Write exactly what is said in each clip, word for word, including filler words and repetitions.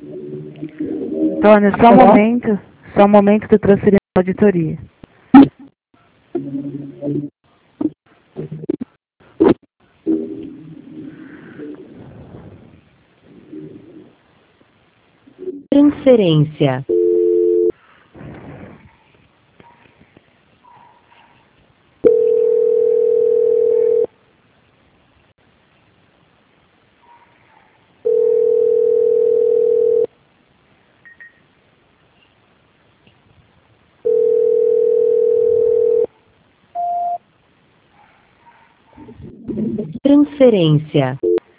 Antônio, só um momento. Só um momento, estou transferindo a auditoria. Transferência. Transferência.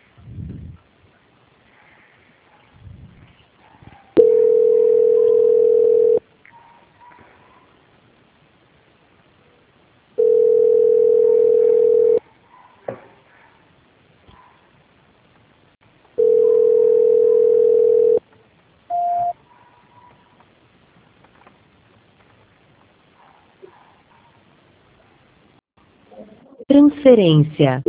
Transferência.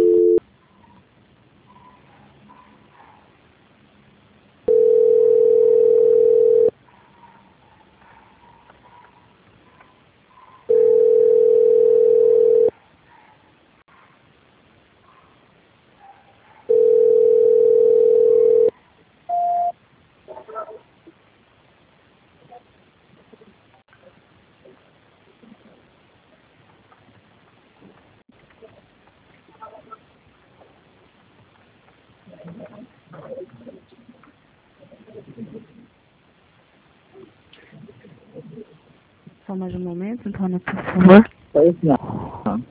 Só mais um momento, Antônio, por favor. Pois não.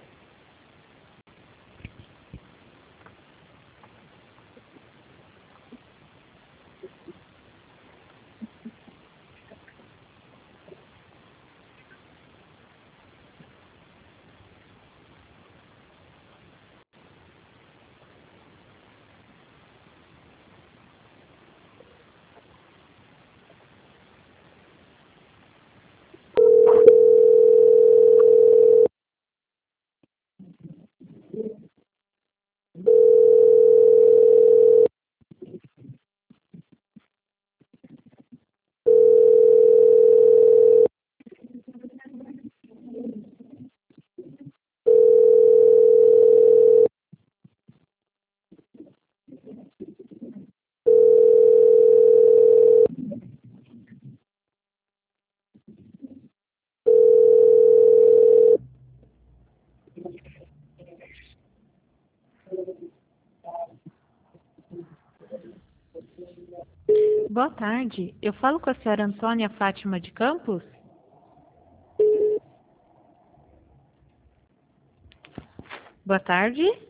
Boa tarde. Eu falo com a senhora Antônia Fátima de Campos? Boa tarde.